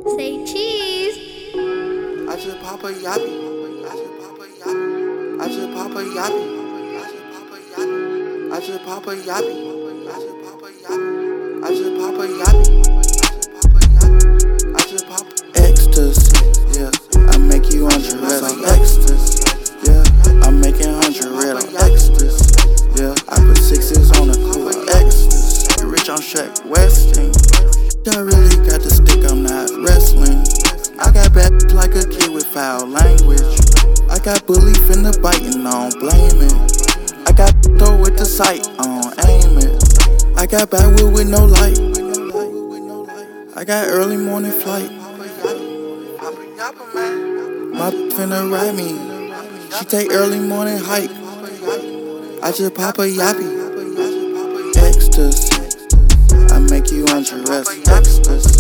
Say cheese. I just pop a yappy. I just pop a yappy. I just pop a yappy. I just pop a yappy. I just pop a yappy. I just pop a yappy. I just pop ecstasy. Yeah, I make you undress like ecstasy. Yeah, I'm making 100 red on ecstasy. Yeah, I put 6s on the cool ecstasy. Rich on Shaq Westing. I really got the stick, I'm not wrestling. I got bad like a kid with foul language. I got bully finna biting, I don't blame it. I got throw with the sight, I don't aim it. I got backwood with no light. I got early morning flight. My finna ride me. She take early morning hike. I just pop a yappy. Ecstasy. I make you undress. Ecstasy.